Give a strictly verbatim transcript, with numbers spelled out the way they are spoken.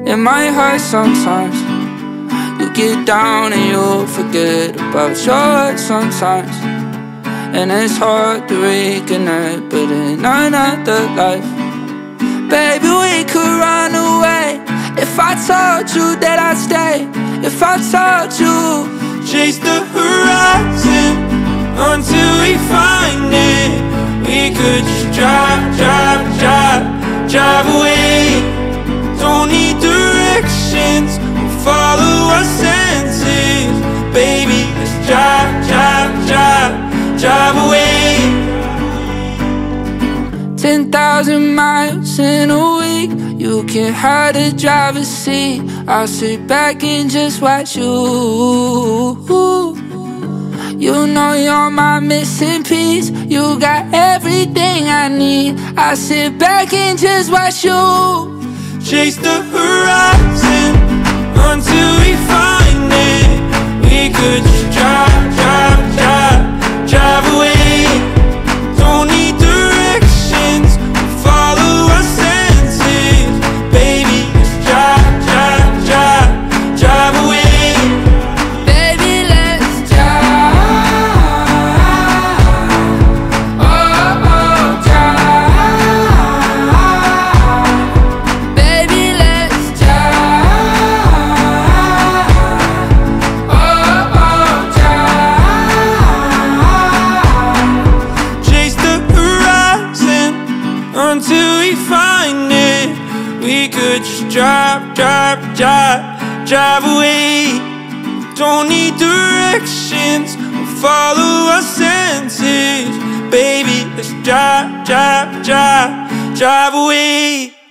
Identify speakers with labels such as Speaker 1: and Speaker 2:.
Speaker 1: It might hurt sometimes. You get down and you forget about your sometimes. And it's hard to reconnect, but in another life, baby, we could run away. If I told you that I'd stay, if I told you,
Speaker 2: chase the horizon until we find it. We could just drive, drive, drive, drive away. Don't need directions, we'll follow our senses. Baby, let's drive, drive, drive, drive away.
Speaker 1: Ten thousand miles in a week, you can hide the driver's seat. I'll sit back and just watch you. You know you're my missing piece. You got everything I need. I'll sit back and just watch you.
Speaker 2: Chase the horizon until we find it. We could just drive, drive, drive, drive away. Don't need directions, we'll follow our senses. Baby, let's drive, drive, drive, drive away.
Speaker 1: Baby, let's drive. Oh, oh, drive. Baby, let's drive. Oh, oh, drive.
Speaker 2: Chase the horizon until we find it. We could just drive, drive, drive, drive away. Don't need directions, we'll follow our senses. Baby, let's drive, drive, drive, drive away.